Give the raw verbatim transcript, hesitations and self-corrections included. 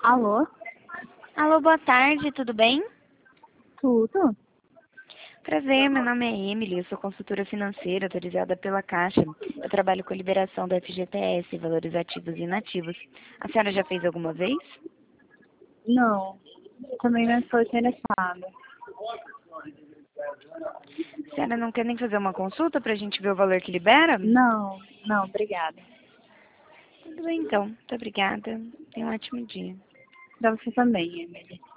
Alô? Alô, boa tarde, tudo bem? Tudo? Prazer, meu nome é Emily, eu sou consultora financeira autorizada pela Caixa. Eu trabalho com liberação do F G T S, valores ativos e inativos. A senhora já fez alguma vez? Não. Também não estou interessada. A senhora não quer nem fazer uma consulta para a gente ver o valor que libera? Não, não, obrigada. Tudo bem então, muito obrigada. Tenha um ótimo dia. Pra você também, Emily.